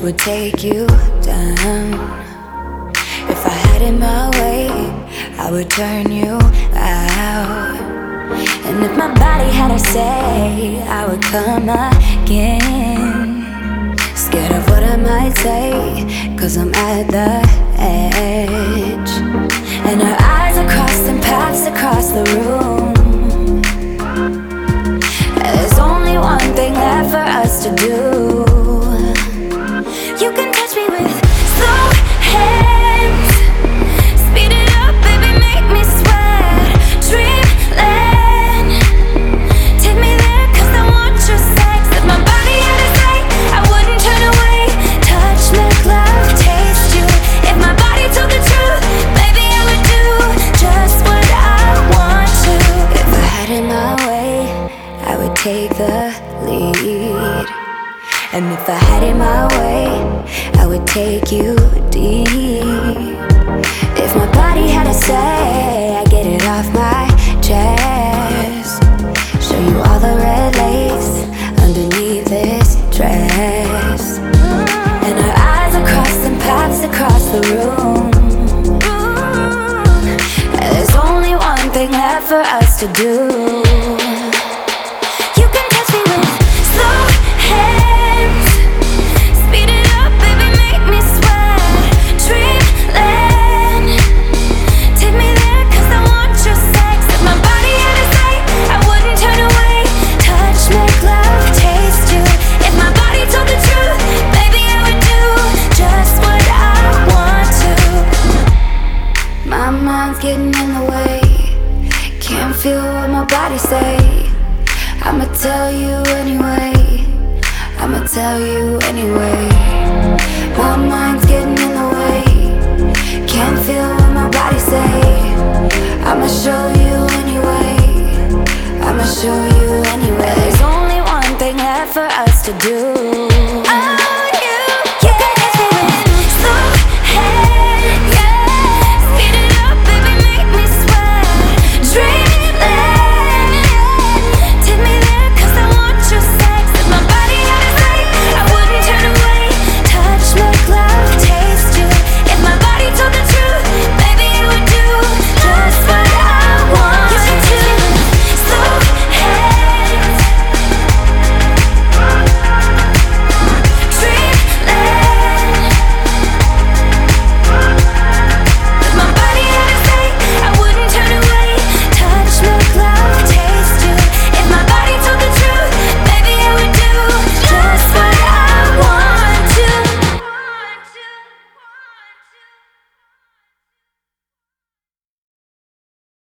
would take you down. If I had it my way, I would turn you out. And if my body had a say, I would come again. Scared of what I might say, 'cause I'm at the edge. And our eyes are crossing paths across the room. There's only one thing left for us to do. You can touch me with slow hands. Speed it up, baby, make me sweat. Dreamland, take me there 'cause I want your sex. If my body had a say, I wouldn't turn away. Touch, make love, taste you. If my body told the truth, baby, I would do just what I want to. If I had it my way, I would take the lead. And if I had it my way, I would take you deep. If my body had a say, I'd get it off my chest. Show you all the red lace underneath this dress. And our eyes are crossing paths across the room. There's only one thing left for us to do. Getting in the way, can't feel what my body say. I'ma tell you anyway, I'ma tell you anyway. My mind's getting in the way, can't feel what my body say. I'ma show you anyway, I'ma show you anyway. There's only one thing left for us to do.